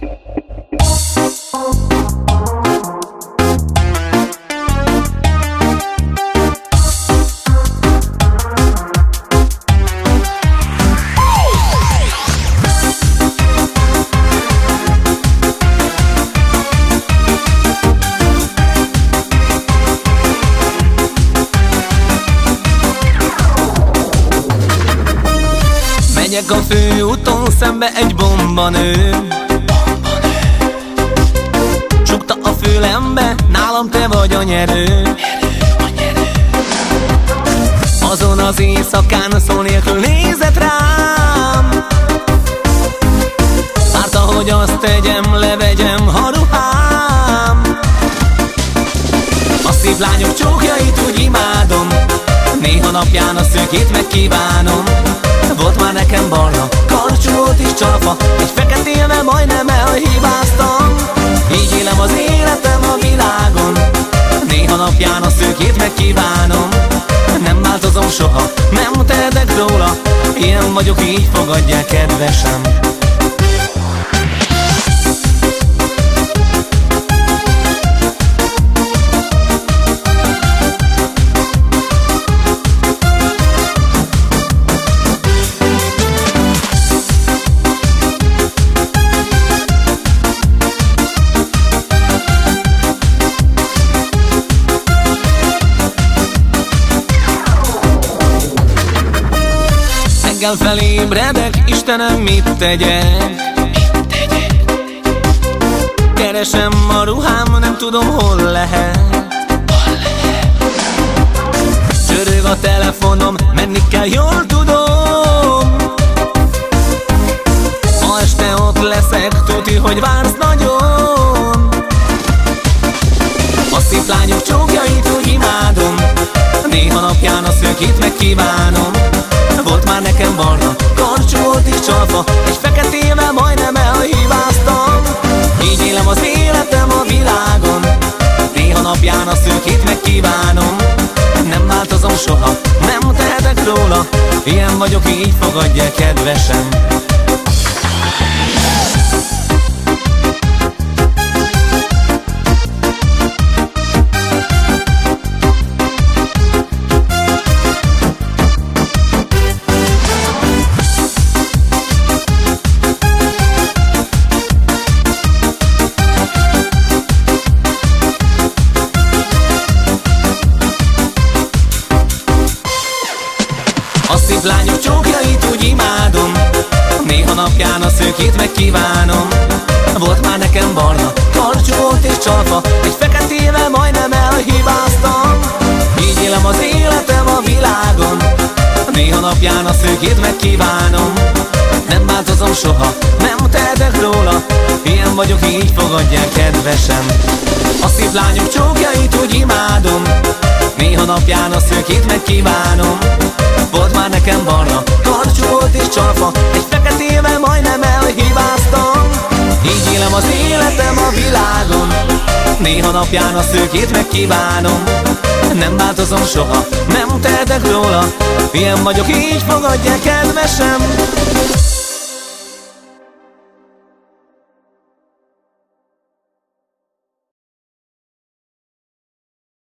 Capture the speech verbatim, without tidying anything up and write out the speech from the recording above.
Megyek a főúton, szembe egy bomba nő. Csukta a fülembe, nálam te vagy a nyerő. Azon az éjszakán szó nélkül nézett rám. Várta, hogy azt tegyem, levegyem ha ruhám. A szép lányok csókjait úgy imádom, néha napján a szőkét megkívánom. Volt már nekem barna, karcsú volt is csalfa, egy feketével majdnem elhibáztam. Így élem az életem a világon, néha napján a szőkét megkívánom. Nem változom soha, nem tehetek róla, ilyen vagyok, így fogadják, kedvesem. Reggel felébredek, Istenem, mit tegyek? Keresem a ruhám, nem tudom, hol lehet. Csörög a telefonom, menni kell, jól tudom. Ma este ott leszek, tuti, hogy vársz nagyon. A szép lányok csókjait úgy imádom, néha napján a szőkét megkívánom. Volt már nekem barna, karcsú volt is csalfa, egy feketével majdnem elhibáztam. Így élem az életem a világon, néha napján a szőkét megkívánom. Nem változom soha, nem tehetek róla, ilyen vagyok, így fogadják, kedvesem. A szép lányok csókjait úgy imádom, néha napján a szőkét megkívánom. Volt már nekem barna, karcsú volt és csalfa, egy feketével majdnem elhibáztam. Így élem az életem a világon, néha napján a szőkét megkívánom. Nem változom soha, nem tehetek róla, ilyen vagyok, így fogadják, kedvesem. A szép lányok csókjait úgy imádom, néha napján a szőkét megkívánom. Volt már nekem barna, karcsú volt és csalfa, egy feketével majdnem elhibáztam. Így élem az életem a világon, néha napján a szőkét megkívánom. Nem változom soha, nem tehetek róla, ilyen vagyok, így fogadják, kedvesem.